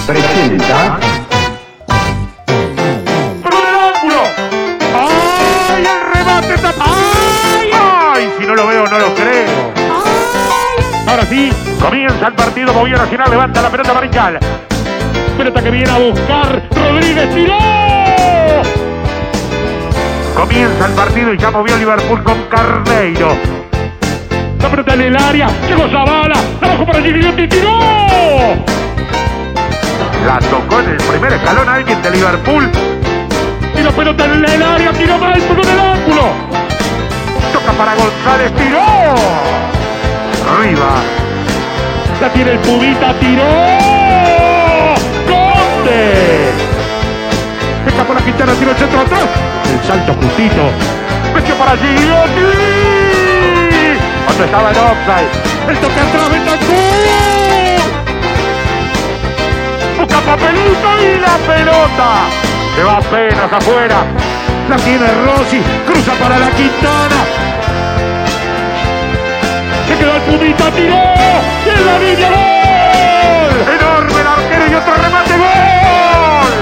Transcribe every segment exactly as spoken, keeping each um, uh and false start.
presenta... ¡Pero del ángulo! ¡Ay, el remate está... ¡Ay! ¡Ay! Si no lo veo, no lo creo. ¡Ay! Ahora sí, comienza el partido. Movía Nacional, levanta la pelota Mariscal. Pelota que viene a buscar. Rodríguez tiró. Comienza el partido y ya movió Liverpool con Carneiro. La pelota en el área. Llegó Zavala. Abajo para Gigliotti. ¡Tiró! La tocó en el primer escalón a alguien de Liverpool. Y la pelota en el área. Tiró mal, pero en el ángulo. Toca para González. ¡Tiró! Arriba. La tiene el Pubita. ¡Tiró! ¡Conde! Escapó la Quintana. Tiró el centro atrás. El salto justito. Metió para Gigliotti. Cuando estaba en offside. El toque atrás. Bentancur. Busca papelito y la pelota. Se va apenas afuera. La tiene Rossi. Cruza para la Quintana. Se quedó el Pumita. Tiró. Y en la línea. ¡Gol! Enorme el arquero y otro remate. ¡Gol!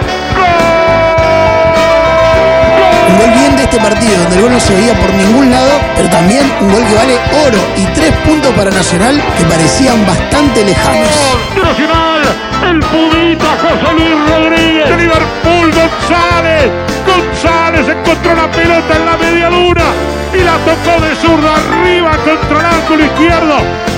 Un gol bien de este partido, donde el gol no se veía por ningún lado, pero también un gol que vale oro y tres puntos para Nacional que parecían bastante lejanos. ¡Gol! Nacional, el Pumita, José Luis Rodríguez, de Liverpool, González. González encontró la pelota en la media luna y la tocó de zurda arriba contra el ángulo izquierdo.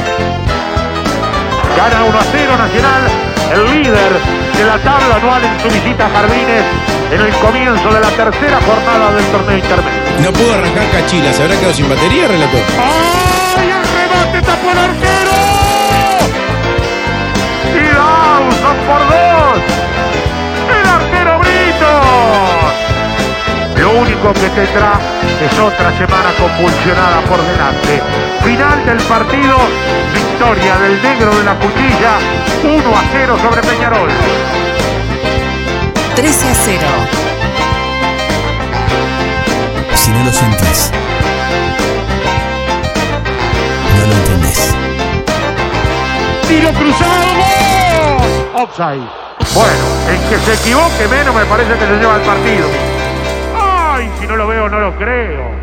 Gana uno a cero Nacional, el líder de la tabla anual en su visita a Jardines en el comienzo de la tercera jornada del torneo intermedio. No pudo arrancar Cachila, ¿se habrá quedado sin batería, relator? ¡Ay, el remate tapó el arquero! Y Dawson por dos. El arquero Brito. Lo único que tendrá es otra semana convulsionada por delante. Final del partido, victoria del negro de la cuchilla, uno a cero sobre Peñarol. trece a cero. Si no lo sentís, no lo entendés. Tiro cruzado. ¡Gol! Offside. Bueno, el que se equivoque menos me parece que se lleva el partido. ¡Ay! Si no lo veo, no lo creo.